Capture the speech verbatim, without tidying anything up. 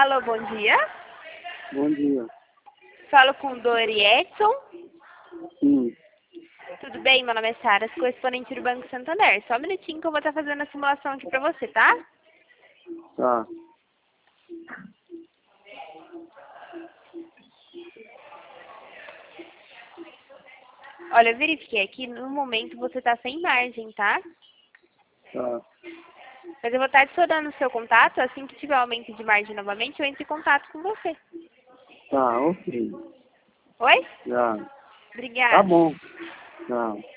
Alô, bom dia. Bom dia. Falo com o Dori Edson. Sim. Tudo bem? Meu nome é Sara, sou correspondente do Banco Santander. Só um minutinho que eu vou estar fazendo a simulação aqui pra você, tá? Tá. Olha, eu verifiquei aqui, no momento você tá sem margem, tá? Tá. Mas eu vou estar adicionando o seu contato, assim que tiver aumento de margem novamente, eu entro em contato com você. Tá, ok. Oi? Já. Tá Obrigada. bom. Tá.